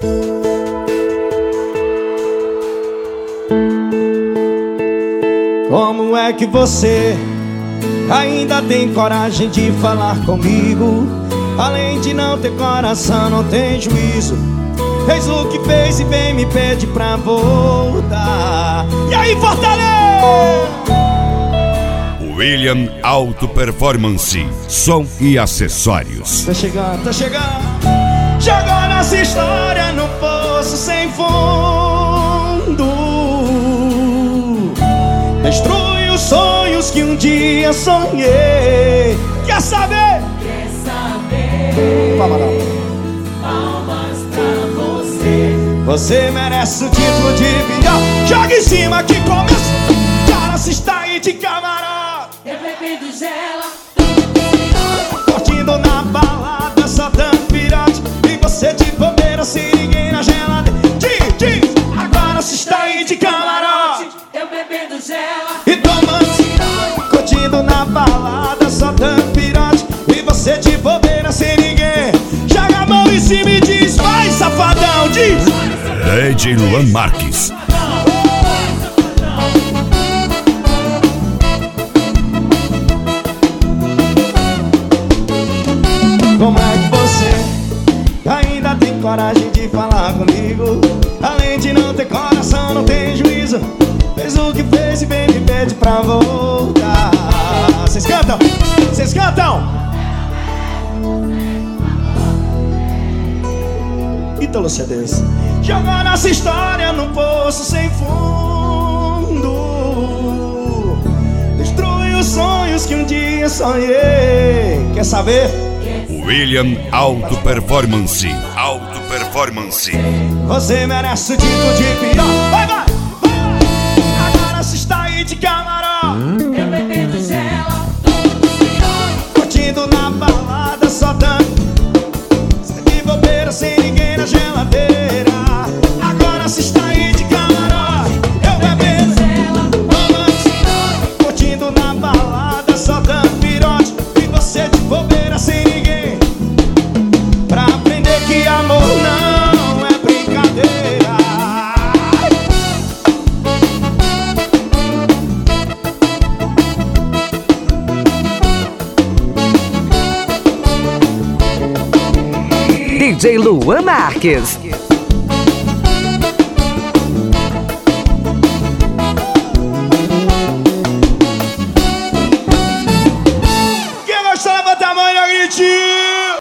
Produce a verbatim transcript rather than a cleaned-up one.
Como é que você ainda tem coragem de falar comigo? Além de não ter coração, não tem juízo. Fez o que fez e bem me pede pra voltar. E aí, Fortaleza! William Auto Performance, som e acessórios. Tá chegando, tá chegando. Jogou nossa história no poço sem fundo. Destrui os sonhos que um dia sonhei. Quer saber? Quer saber? Palmas pra você. Você merece o título de melhor. Joga em cima que começa. Cara, se está aí de camarote. Eu bebendo gela, curtindo na balada, só dando pirote. E você de bobeira, sem ninguém na geladeira. Diz, diz, agora se está aí de camarote. eu bebendo gela, E tomando, curtindo na balada, só dando pirote. E você de bobeira, sem ninguém. Joga a mão em cima e diz, vai safadão, diz. D J Luan Marques. Como é que você ainda tem coragem de falar comigo? Além de não ter coração, não tem juízo. Fez o que fez e bem me pede pra voltar. Vocês cantam? Vocês cantam? Ítalo C Ds. Jogou nossa história no poço sem fundo. Destrui os sonhos que um dia sonhei. Quer saber? William Auto Performance, Auto Performance. Você merece o título de pior. Vai, vai, vai. Agora se está aí de camarote. eu bebendo gela, Curtindo na balada, só dando. Sem de bobeira, sem ninguém na geladeira. Agora se está aí de camarote. Eu bebendo gela, curtindo na balada, só dando pirote. E você de bobeira, sem ninguém. Pra aprender que amor não é brincadeira. D J Luan Marques.